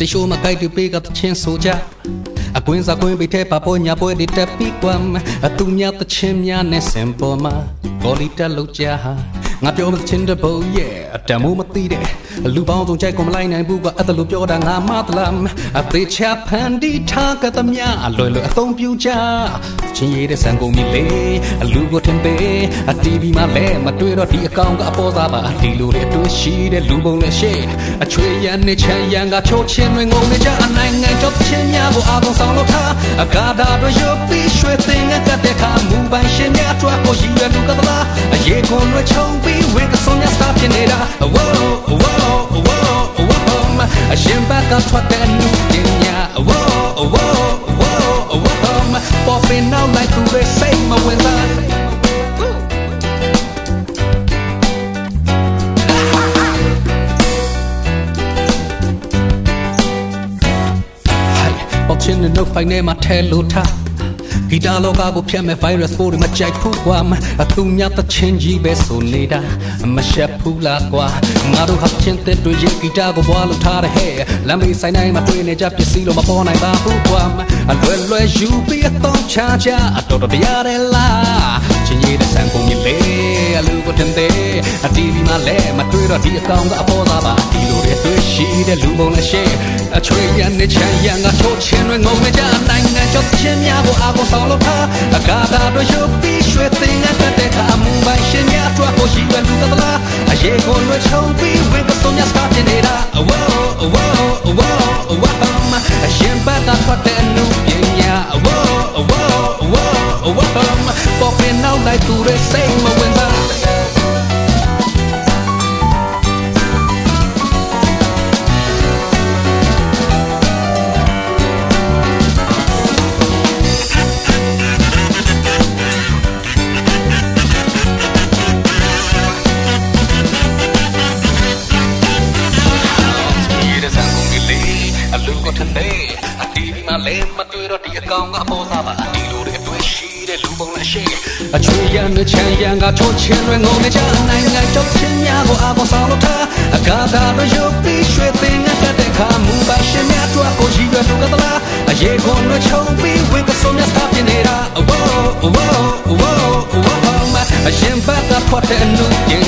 တရှိုးမကိုက်တူပေးကတချင်းဆိုကြအကွင်းစားကွင်းပိထဲပါပေါ်ညာပွဲတွေတက်ပြီးကွမ်အသူများတချင်းများနဲ့စင်ပေါ်မှာကော်လီတက်လောက်ကြဟာငါပြောမချင်းတဲ့ဘုံရဲ့အတမိုးမသိတဲ့လူပေါင်းစုံကြိုက်ကုန်မလိုက်နိုင်ဘူးကွာအဲ့ဒါလိုပြောတာငါမသလားအသေးချဖန်ဒီထားကသမျှအလွယ်လွယ်အသုံးပြုကြချင်းရည်တဲ့ဆန်ကုန်ပြီလေအလူကိုထင်ပေးအတီဗီမှာလဲမတွေ့တော့ဒီအကောင်ကအပေါ်သားပါဒီလိုတွေအတွေ့ရှိတဲ့လူပုံနဲ့ရှေ့အချွေရန်နဲ့ချမ်းရန်ကချိုးချင်းတွေငုံနေကြအနိုင်ငယ်တော့ချင်းများကိုအာကုန်ဆောင်လို့ထားအကားတာတို့ရုပ်ပြီးရွှေသိငါကတဲ့ခါမူပိုင်ရှင်များအတွက်ကိုရည်ရွယ်လူကသလားအရေးကုန်တွေချုံပြီးဝေကဆုံးများစတာပြနေတာဝိုးဝိုးဝိုးဝိုးအရှင်ဘက်ကထွက်တဲ့လူပညာဝိုးဝိုးဝိုးဝိုးpopping out like who they say my when I watching the no fight name my tell ta ဂီတလောကကိုဖျက်မဲ့ virus ပိုးတွေမကြိုက်ဘူးကွာအသူများတချင်းကြီးပဲဆိုနေတာမရှက်ဘူးလားကွာငါတို့ဟာချင်းတဲ့တွေရဲ့ဂီတကိုဘွားလို့ထားတဲ့ဟဲ့လမ်းမေးဆိုင်တိုင်းမှာတွေ့နေကြပစ္စည်းလို့မပေါ်နိုင်ပါဘူးကွာအလွယ်လွယ်ယူပြီးအတော့ချာချာအတော်တော်တရားတယ်လားချင်းရည်တဲ့ဆန်ကုန်ကြီးလေအလူကိုတင်တဲ့အတီဗီမှာလဲမတွေ့တော့ဒီအကောင်ကအပေါ်သားပါဒီလိုတွေတွေ့ရှိတဲ့လူပုံနဲ့ရှေ့အချွေရန်နဲ့ချမ်းရန်ကချိုးချင်းတွေငုံနေကြနိုင်ငံကျော်ချင်းများကိုအာကုန်ဆောင်လို့ထားအကားတာတို့ရုပ်ပြီးရွှေသိငါတဲ့ခါမူပိုင်ရှင်များအတွက်ကိုရည်ရွယ်လူကသလားအရေးကုန်တွေချုံပြီးဝေကဆုံးများစတာပြနေတာဝိုးဝိုးဝိုးဝိုးအရှင်ဘက်ကထွက်တဲ့လူပညာဝိုးဝိုးဝိုးဝိုး popping out like who they say my when Iအတီးမှာလဲမတွေ့တော့ဒီအကောင်ကအပေါ်သားပါဒီလိုတွေအတွေ့ရှိတဲ့လူပုံနဲ့ရှေ့အချွေရန်နဲ့ချမ်းရန်ကချိုးချင်းတွေငုံနေကြနိုင်ငံကျော်ချင်းများကိုအာပေါ်ဆောင်လို့ထားအကားတာတို့ရုပ်ပြီးရွှေသိငါကတဲ့ခါမူပါရှင်များအတွက်ကိုရည်ရွယ်လူကသလားအရေးကုန်တွေချုံပြီးဝေကဆုံးများစတာပြနေတာဝိုးဝိုးဝိုးဝိုးအရှင်ဘက်ကထွက်တဲ့လူ